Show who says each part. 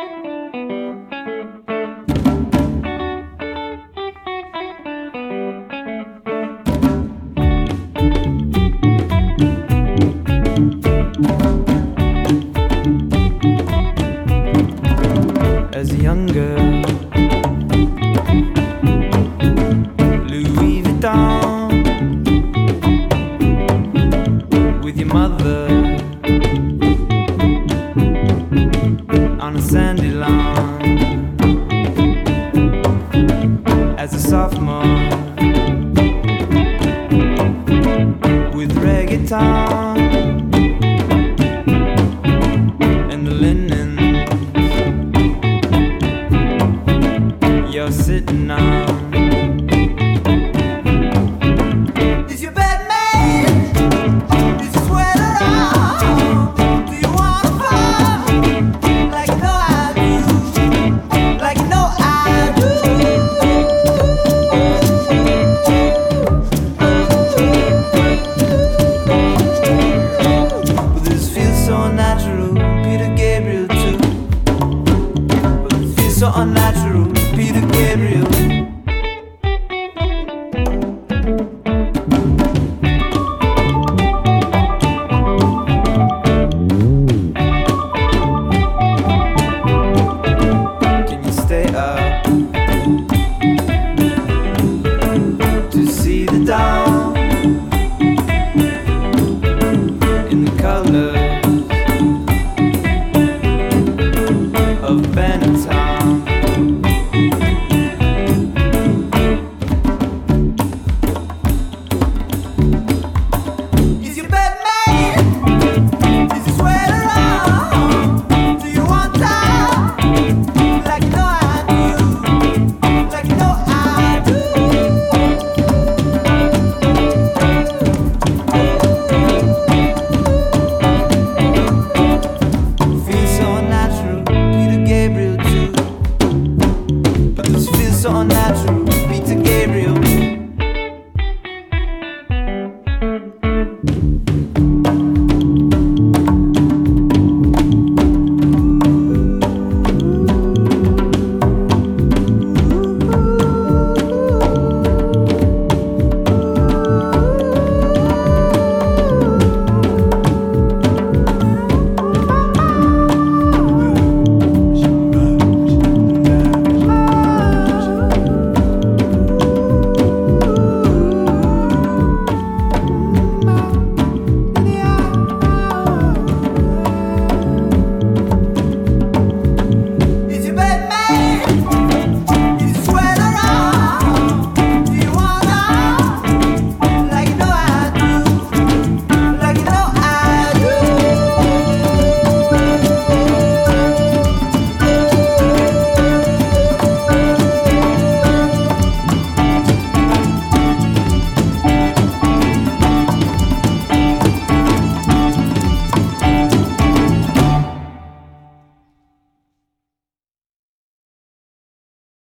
Speaker 1: As a young girl, Louis Vuitton, with your mother on a sandy lawn. As a sophomore, with reggaeton and the linen you're sitting on. Is your bed made? Is your sweater on? Do you wanna fall? Like you know I do. Like you know I do. Well, this feels so unnatural, Peter Gabriel too. But it feels so unnatural, Peter Gabriel.